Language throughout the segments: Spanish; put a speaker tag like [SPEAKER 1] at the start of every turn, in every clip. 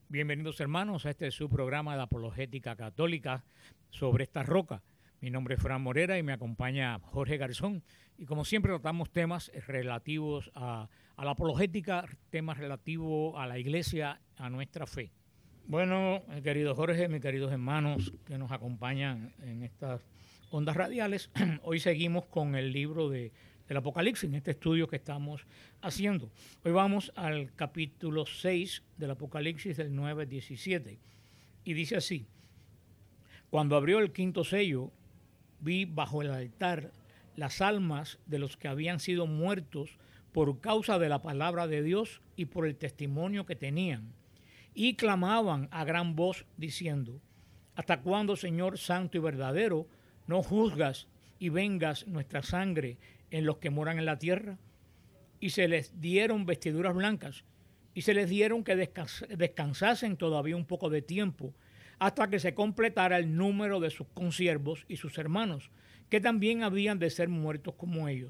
[SPEAKER 1] Bienvenidos hermanos a este es su programa de apologética católica sobre esta roca. Mi nombre es Fran Morera y me acompaña Jorge Garzón. Y como siempre tratamos temas relativos a la apologética, temas relativos a la iglesia, a nuestra fe. Bueno, mi querido Jorge, mis queridos hermanos que nos acompañan en estas ondas radiales, hoy seguimos con el libro del Apocalipsis, en este estudio que estamos haciendo. Hoy vamos al capítulo 6 del Apocalipsis, del 9 al 17, y dice así: cuando abrió el quinto sello, vi bajo el altar las almas de los que habían sido muertos por causa de la palabra de Dios y por el testimonio que tenían, y clamaban a gran voz diciendo: ¿hasta cuándo, Señor santo y verdadero, no juzgas y vengas nuestra sangre en los que moran en la tierra? Y se les dieron vestiduras blancas, y se les dieron que descansasen todavía un poco de tiempo, hasta que se completara el número de sus consiervos y sus hermanos, que también habían de ser muertos como ellos.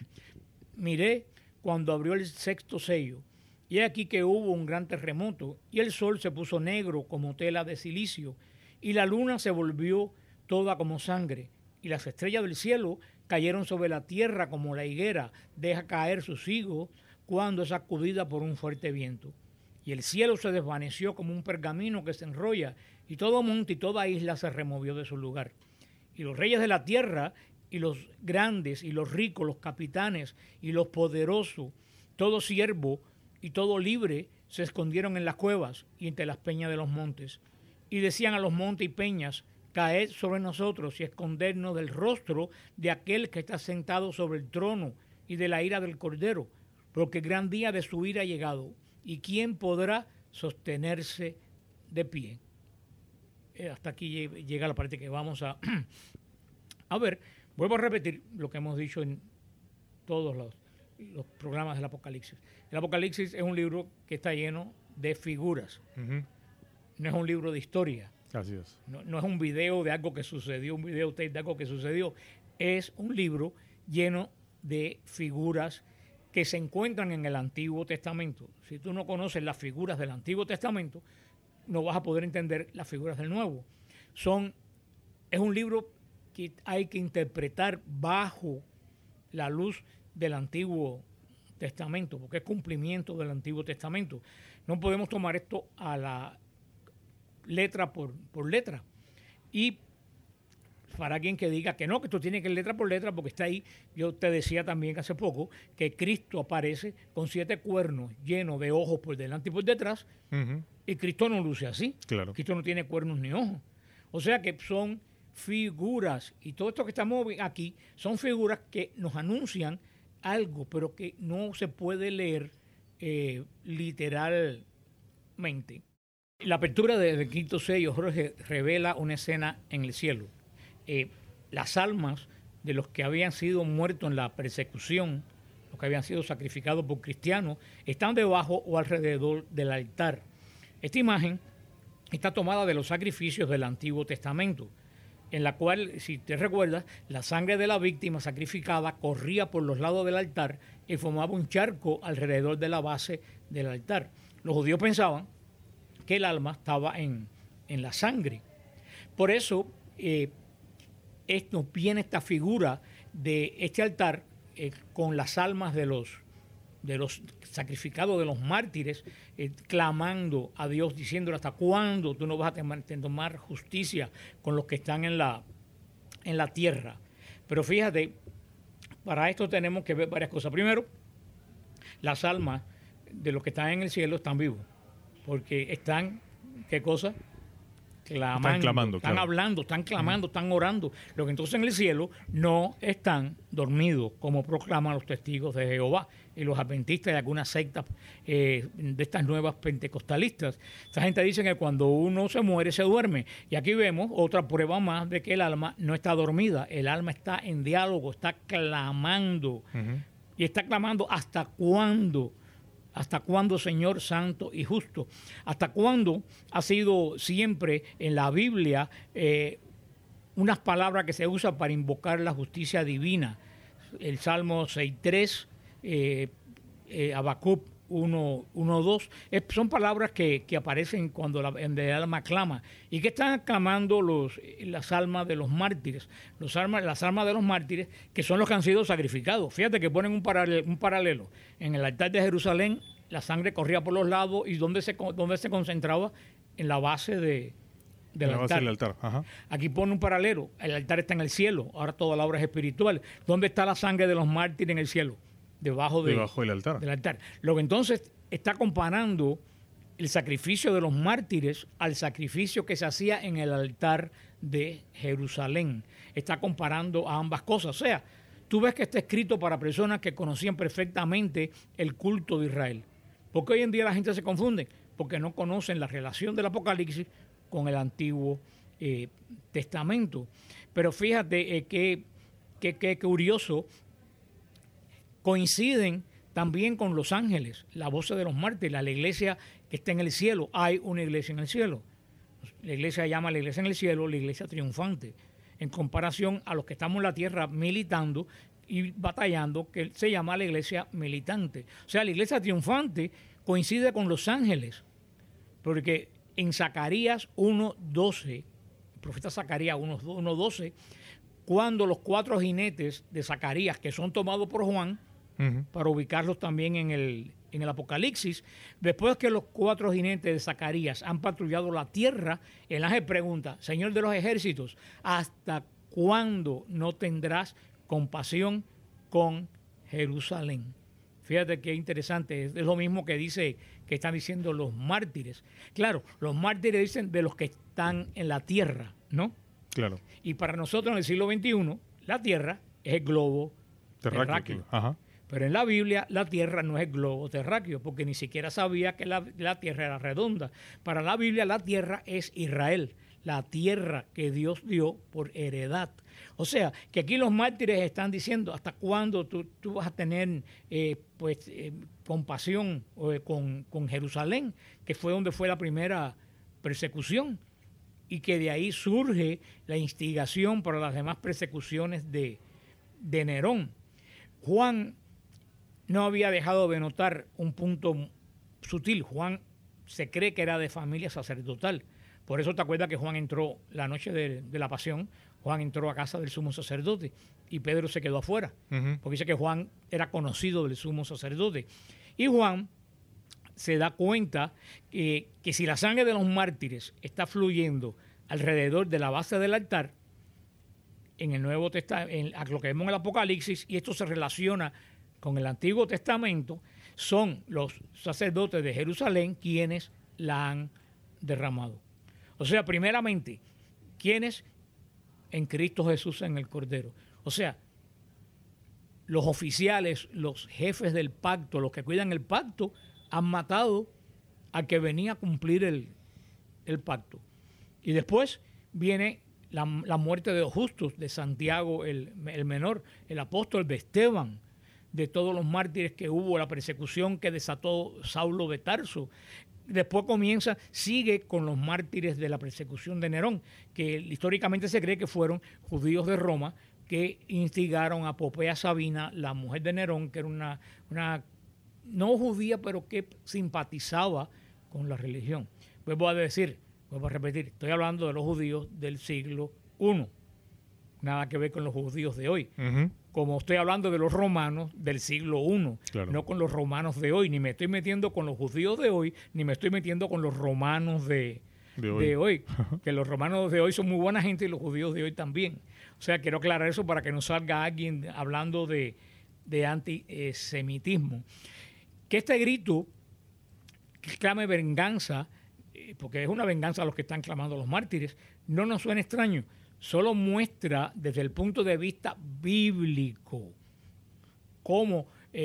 [SPEAKER 1] Miré cuando abrió el sexto sello, y he aquí que hubo un gran terremoto, y el sol se puso negro como tela de silicio, y la luna se volvió toda como sangre, y las estrellas del cielo cayeron sobre la tierra como la higuera deja caer sus higos cuando es sacudida por un fuerte viento. Y el cielo se desvaneció como un pergamino que se enrolla, y todo monte y toda isla se removió de su lugar. Y los reyes de la tierra, y los grandes, y los ricos, los capitanes, y los poderosos, todo siervo y todo libre, se escondieron en las cuevas y entre las peñas de los montes. Y decían a los montes y peñas: caed sobre nosotros y escondernos del rostro de aquel que está sentado sobre el trono y de la ira del Cordero, porque el gran día de su ira ha llegado, y quién podrá sostenerse de pie. Hasta aquí llega la parte que vamos a ver. Vuelvo a repetir lo que hemos dicho en todos los programas del Apocalipsis. El Apocalipsis es un libro que está lleno de figuras. No es un libro de historia.
[SPEAKER 2] Así es.
[SPEAKER 1] No es un video de algo que sucedió, un videotape de algo que sucedió. Es un libro lleno de figuras que se encuentran en el Antiguo Testamento. Si tú no conoces las figuras del Antiguo Testamento, no vas a poder entender las figuras del Nuevo. Es un libro que hay que interpretar bajo la luz del Antiguo Testamento, porque es cumplimiento del Antiguo Testamento. No podemos tomar esto a la letra por letra. Y para alguien que diga que no, que esto tiene que ir letra por letra, porque está ahí, yo te decía también hace poco que Cristo aparece con 7 cuernos llenos de ojos por delante y por detrás, y Cristo no luce así.
[SPEAKER 2] Claro.
[SPEAKER 1] Cristo no tiene cuernos ni ojos. O sea que son figuras, y todo esto que estamos aquí son figuras que nos anuncian algo, pero que no se puede leer literalmente. La apertura del quinto sello, Jorge, revela una escena en el cielo. Las almas de los que habían sido muertos en la persecución, los que habían sido sacrificados por cristianos, están debajo o alrededor del altar. Esta imagen está tomada de los sacrificios del Antiguo Testamento, en la cual, si te recuerdas, la sangre de la víctima sacrificada corría por los lados del altar y formaba un charco alrededor de la base del altar. Los judíos pensaban que el alma estaba en la sangre. Por eso viene esta figura de este altar con las almas de los sacrificados, de los mártires, clamando a Dios, diciéndole: ¿hasta cuándo tú no vas a tomar justicia con los que están en la tierra? Pero fíjate, para esto tenemos que ver varias cosas. Primero, las almas de los que están en el cielo están vivos, porque están, ¿qué cosa? Clamando, están hablando, están clamando, están orando. Lo que entonces en el cielo no están dormidos, como proclaman los testigos de Jehová y los adventistas y algunas sectas de estas nuevas pentecostalistas. Esta gente dice que cuando uno se muere se duerme, y aquí vemos otra prueba más de que el alma no está dormida. El alma está en diálogo, está clamando, y está clamando: ¿hasta cuándo? ¿Hasta cuándo, Señor santo y justo? ¿Hasta cuándo ha sido siempre en la Biblia unas palabras que se usan para invocar la justicia divina? El Salmo 6.3, Habacuc 1:2. Son palabras que aparecen cuando el alma clama. ¿Y que están clamando las almas de los mártires? Las almas de los mártires, que son los que han sido sacrificados. Fíjate que ponen un paralelo. En el altar de Jerusalén, la sangre corría por los lados y ¿dónde se concentraba? En la base del altar.
[SPEAKER 2] Ajá.
[SPEAKER 1] Aquí pone un paralelo. El altar está en el cielo. Ahora toda la obra es espiritual. ¿Dónde está la sangre de los mártires en el cielo? Debajo del altar. Lo que entonces está comparando el sacrificio de los mártires al sacrificio que se hacía en el altar de Jerusalén. Está comparando a ambas cosas. O sea, tú ves que está escrito para personas que conocían perfectamente el culto de Israel. ¿Por qué hoy en día la gente se confunde? Porque no conocen la relación del Apocalipsis con el Antiguo Testamento. Pero fíjate que curioso, coinciden también con los ángeles, la voz de los mártires, la iglesia que está en el cielo. Hay una iglesia en el cielo. La iglesia llama a la iglesia en el cielo la iglesia triunfante, en comparación a los que estamos en la tierra militando y batallando, que se llama la iglesia militante. O sea, la iglesia triunfante coincide con los ángeles, porque en Zacarías 1:12, el profeta Zacarías 1:12, cuando los 4 jinetes de Zacarías, que son tomados por Juan, para ubicarlos también en el Apocalipsis, después que los 4 jinetes de Zacarías han patrullado la tierra, el ángel pregunta: Señor de los ejércitos, ¿hasta cuándo no tendrás compasión con Jerusalén? Fíjate qué interesante, es lo mismo que están diciendo los mártires. Claro, los mártires dicen de los que están en la tierra, ¿no?
[SPEAKER 2] Claro.
[SPEAKER 1] Y para nosotros en el siglo XXI, la tierra es el globo terráqueo.
[SPEAKER 2] Ajá.
[SPEAKER 1] Pero en la Biblia la tierra no es el globo terráqueo, porque ni siquiera sabía que la tierra era redonda. Para la Biblia la tierra es Israel, la tierra que Dios dio por heredad. O sea, que aquí los mártires están diciendo: ¿hasta cuándo tú vas a tener compasión con Jerusalén, que fue donde fue la primera persecución? Y que de ahí surge la instigación para las demás persecuciones de Nerón. Juan no había dejado de notar un punto sutil. Juan se cree que era de familia sacerdotal. Por eso te acuerdas que Juan entró la noche de la pasión. Juan entró a casa del sumo sacerdote y Pedro se quedó afuera, porque dice que Juan era conocido del sumo sacerdote. Y Juan se da cuenta que si la sangre de los mártires está fluyendo alrededor de la base del altar, en el Nuevo Testamento, a lo que vemos en el Apocalipsis, y esto se relaciona con el Antiguo Testamento, son los sacerdotes de Jerusalén quienes la han derramado. O sea, primeramente, quienes en Cristo Jesús, en el Cordero. O sea, los oficiales, los jefes del pacto, los que cuidan el pacto, han matado al que venía a cumplir el pacto. Y después viene la muerte de los justos, de Santiago el menor, el apóstol, de Esteban, de todos los mártires que hubo, la persecución que desató Saulo de Tarso. Después sigue con los mártires de la persecución de Nerón, que históricamente se cree que fueron judíos de Roma que instigaron a Popea Sabina, la mujer de Nerón, que era una no judía, pero que simpatizaba con la religión. Vuelvo a repetir, estoy hablando de los judíos del siglo I, nada que ver con los judíos de hoy. Como estoy hablando de los romanos del siglo I, claro, no con los romanos de hoy, ni me estoy metiendo con los judíos de hoy, ni me estoy metiendo con los romanos de hoy. Que los romanos de hoy son muy buena gente y los judíos de hoy también. O sea, quiero aclarar eso para que no salga alguien hablando de antisemitismo. Que este grito que clame venganza, porque es una venganza a los que están clamando los mártires, no nos suena extraño. Solo muestra desde el punto de vista bíblico cómo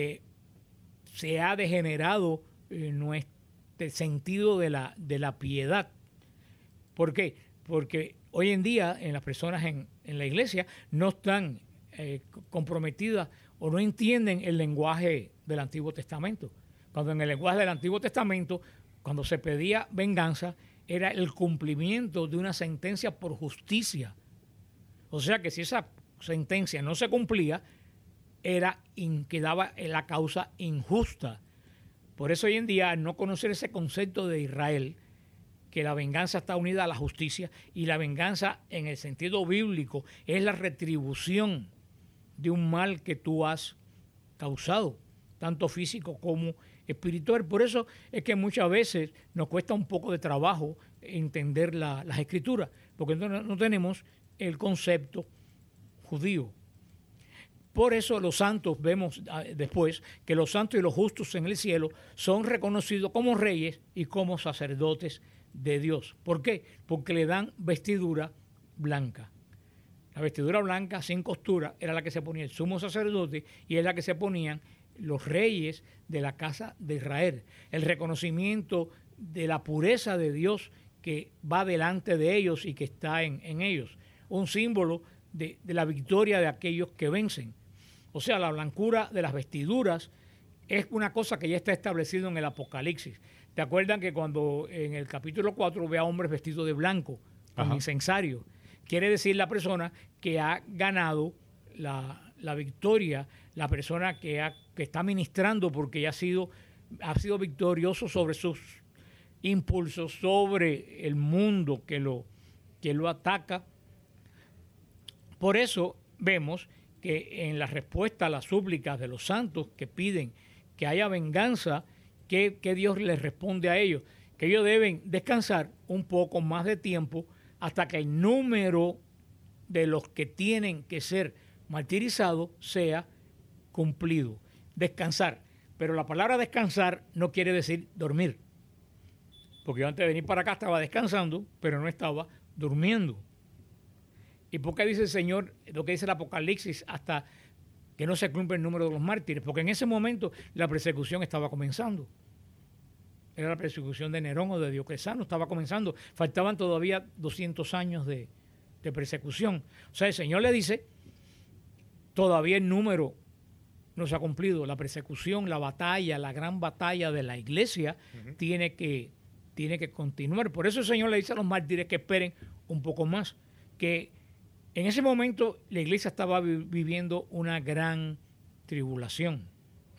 [SPEAKER 1] se ha degenerado nuestro sentido de la piedad. ¿Por qué? Porque hoy en día en las personas en la iglesia no están comprometidas o no entienden el lenguaje del Antiguo Testamento. Cuando en el lenguaje del Antiguo Testamento, cuando se pedía venganza, era el cumplimiento de una sentencia por justicia. O sea que si esa sentencia no se cumplía, quedaba la causa injusta. Por eso hoy en día, al no conocer ese concepto de Israel, que la venganza está unida a la justicia, y la venganza en el sentido bíblico es la retribución de un mal que tú has causado, tanto físico como espiritual. Por eso es que muchas veces nos cuesta un poco de trabajo entender las escrituras, porque no tenemos el concepto judío. Por eso los santos, vemos después que los santos y los justos en el cielo son reconocidos como reyes y como sacerdotes de Dios. ¿Por qué? Porque le dan vestidura blanca. La vestidura blanca sin costura era la que se ponía el sumo sacerdote y es la que se ponían los reyes de la casa de Israel. El reconocimiento de la pureza de Dios que va delante de ellos y que está en ellos. Un símbolo de la victoria de aquellos que vencen. O sea, la blancura de las vestiduras es una cosa que ya está establecido en el Apocalipsis. ¿Te acuerdan que cuando en el capítulo 4 ve a hombres vestidos de blanco, con incensario? Quiere decir la persona que ha ganado la victoria, la persona que está ministrando porque ya ha sido victorioso sobre sus impulsos, sobre el mundo que lo ataca. Por eso vemos que en la respuesta a las súplicas de los santos que piden que haya venganza, que Dios les responde a ellos, que ellos deben descansar un poco más de tiempo hasta que el número de los que tienen que ser martirizados sea cumplido. Descansar. Pero la palabra descansar no quiere decir dormir. Porque yo antes de venir para acá estaba descansando, pero no estaba durmiendo. ¿Y por qué dice el Señor lo que dice el Apocalipsis hasta que no se cumpla el número de los mártires? Porque en ese momento la persecución estaba comenzando. Era la persecución de Nerón o de Diocleciano, estaba comenzando. Faltaban todavía 200 años de persecución. O sea, el Señor le dice, todavía el número no se ha cumplido. La persecución, la batalla, la gran batalla de la iglesia tiene que continuar. Por eso el Señor le dice a los mártires que esperen un poco más, que en ese momento la iglesia estaba viviendo una gran tribulación,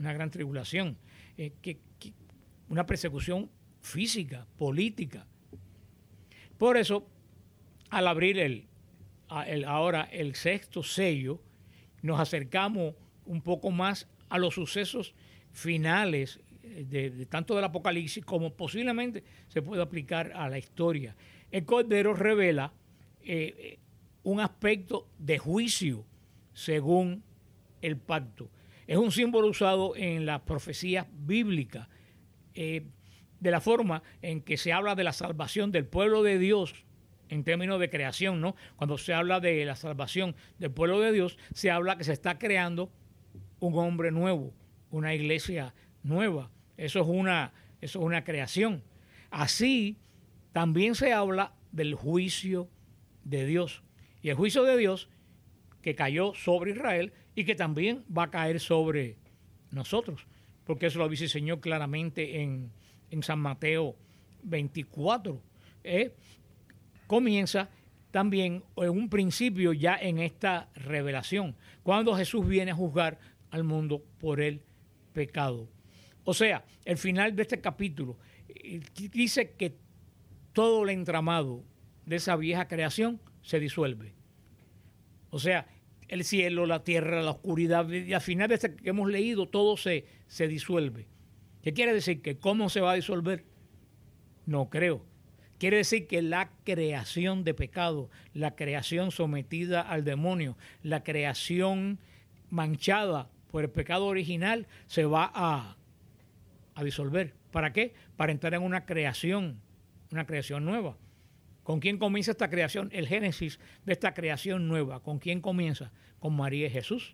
[SPEAKER 1] una persecución física, política. Por eso, al abrir ahora el sexto sello, nos acercamos un poco más a los sucesos finales de tanto del Apocalipsis como posiblemente se puede aplicar a la historia. El Cordero revela un aspecto de juicio según el pacto. Es un símbolo usado en las profecías bíblicas, de la forma en que se habla de la salvación del pueblo de Dios en términos de creación, ¿no? Cuando se habla de la salvación del pueblo de Dios, se habla que se está creando un hombre nuevo, una iglesia nueva. Eso es una creación. Así también se habla del juicio de Dios. Y el juicio de Dios que cayó sobre Israel y que también va a caer sobre nosotros. Porque eso lo dice el Señor claramente en San Mateo 24. Comienza también en un principio ya en esta revelación, cuando Jesús viene a juzgar al mundo por el pecado. O sea, el final de este capítulo dice que todo el entramado de esa vieja creación se disuelve. O sea, el cielo, la tierra, la oscuridad, y al final de este que hemos leído, todo se disuelve. ¿Qué quiere decir? ¿Que cómo se va a disolver? No creo. Quiere decir que la creación de pecado, la creación sometida al demonio, la creación manchada por el pecado original, se va a disolver. ¿Para qué? Para entrar en una creación nueva. ¿Con quién comienza esta creación? El génesis de esta creación nueva. ¿Con quién comienza? Con María y Jesús.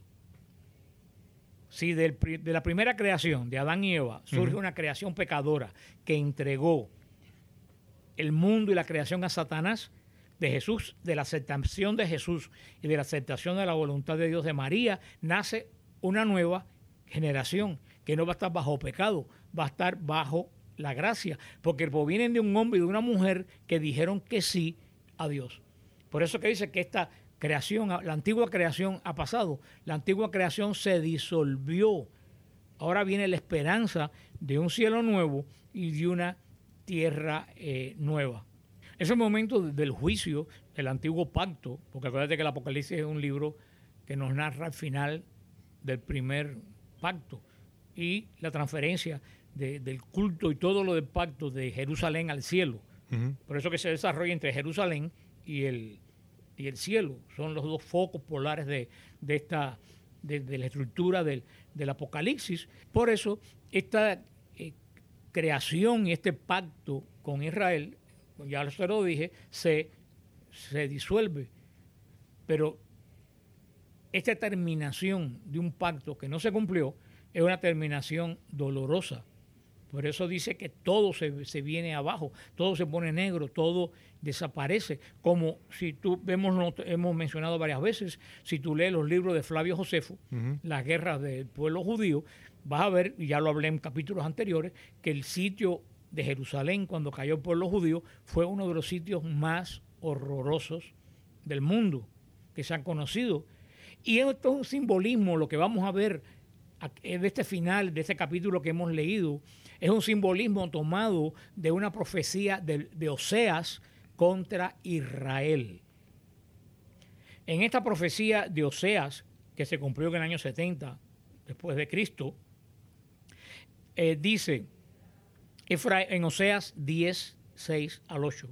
[SPEAKER 1] Si de la primera creación, de Adán y Eva, surge una creación pecadora que entregó el mundo y la creación a Satanás, de Jesús, de la aceptación de Jesús y de la aceptación de la voluntad de Dios de María, nace una nueva generación que no va a estar bajo pecado, va a estar bajo la gracia, porque provienen de un hombre y de una mujer que dijeron que sí a Dios. Por eso que dice que esta creación, la antigua creación ha pasado, la antigua creación se disolvió Ahora viene la esperanza de un cielo nuevo y de una tierra nueva. Es el momento del juicio del antiguo pacto, porque acuérdate que el Apocalipsis es un libro que nos narra el final del primer pacto y la transferencia del culto y todo lo del pacto de Jerusalén al cielo. Uh-huh. Por eso que se desarrolla entre Jerusalén y el cielo. Son los dos focos polares de la estructura del Apocalipsis. Por eso esta creación y este pacto con Israel, ya se lo dije, se disuelve. Pero esta terminación de un pacto que no se cumplió es una terminación dolorosa. Por eso dice que todo se viene abajo, todo se pone negro, todo desaparece. Como si tú hemos mencionado varias veces, si tú lees los libros de Flavio Josefo, uh-huh, las guerras del pueblo judío, vas a ver, y ya lo hablé en capítulos anteriores, que el sitio de Jerusalén cuando cayó el pueblo judío fue uno de los sitios más horrorosos del mundo que se han conocido. Y esto es un simbolismo, lo que vamos a ver de este final, de este capítulo que hemos leído, es un simbolismo tomado de una profecía de Oseas contra Israel. En esta profecía de Oseas, que se cumplió en el año 70 después de Cristo, dice en Oseas 10, 6 al 8,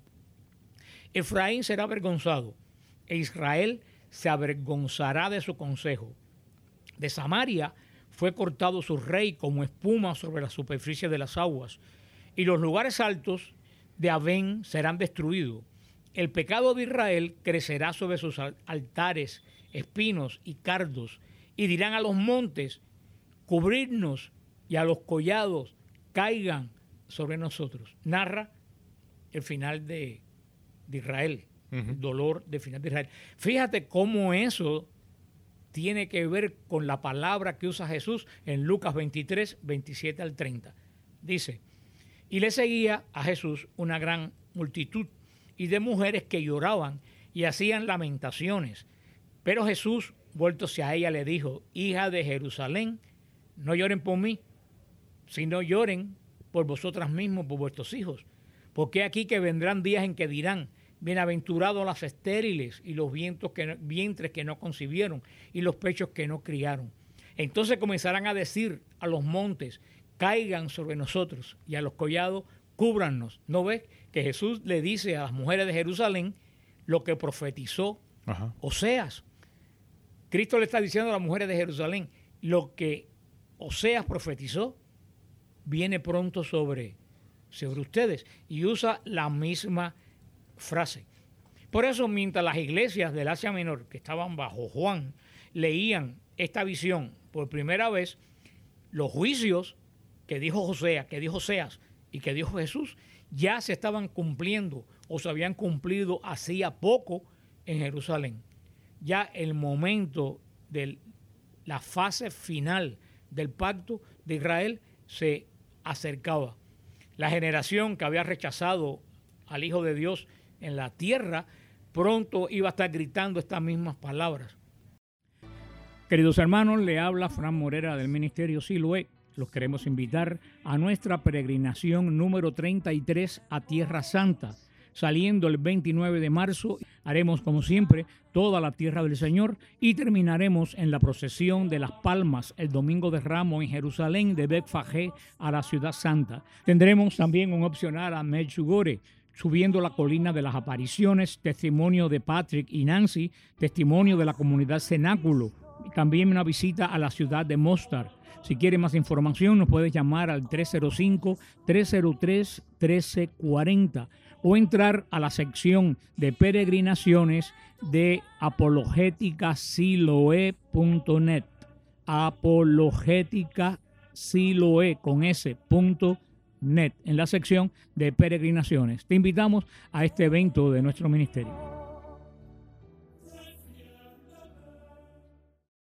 [SPEAKER 1] Efraín será avergonzado e Israel se avergonzará de su consejo. De Samaria fue cortado su rey como espuma sobre la superficie de las aguas, y los lugares altos de Abén serán destruidos. El pecado de Israel crecerá sobre sus altares, espinos y cardos, y dirán a los montes, cubrirnos, y a los collados, caigan sobre nosotros. Narra el final de Israel, uh-huh, el dolor del final de Israel. Fíjate cómo eso tiene que ver con la palabra que usa Jesús en Lucas 23, 27 al 30. Dice, y le seguía a Jesús una gran multitud y de mujeres que lloraban y hacían lamentaciones. Pero Jesús, vueltos a ella, le dijo, hija de Jerusalén, no lloren por mí, sino lloren por vosotras mismos, por vuestros hijos. Porque aquí que vendrán días en que dirán, bienaventurados las estériles y los vientres que no concibieron y los pechos que no criaron. Entonces comenzarán a decir a los montes, caigan sobre nosotros, y a los collados, cúbrannos. ¿No ves que Jesús le dice a las mujeres de Jerusalén lo que profetizó Ajá. Oseas? Cristo le está diciendo a las mujeres de Jerusalén, lo que Oseas profetizó viene pronto sobre ustedes, y usa la misma frase. Por eso, mientras las iglesias del Asia Menor que estaban bajo Juan leían esta visión por primera vez, los juicios que dijo Oseas y que dijo Jesús ya se estaban cumpliendo o se habían cumplido hacía poco en Jerusalén. Ya el momento de la fase final del pacto de Israel se acercaba. La generación que había rechazado al Hijo de Dios en la tierra pronto iba a estar gritando estas mismas palabras. Queridos hermanos, le habla Fran Morera del Ministerio Siloé. Los queremos invitar a nuestra peregrinación número 33 a Tierra Santa. Saliendo el 29 de marzo, haremos como siempre toda la tierra del Señor y terminaremos en la procesión de las Palmas el domingo de Ramos en Jerusalén de Betfagé a la Ciudad Santa. Tendremos también un opcional a Medjugorje, subiendo la colina de las apariciones, testimonio de Patrick y Nancy, testimonio de la comunidad Cenáculo, también una visita a la ciudad de Mostar. Si quiere más información nos puede llamar al 305-303-1340 o entrar a la sección de peregrinaciones de apologéticasiloe.net, apologéticasiloe con s.net, en la sección de peregrinaciones. Te invitamos a este evento de nuestro ministerio.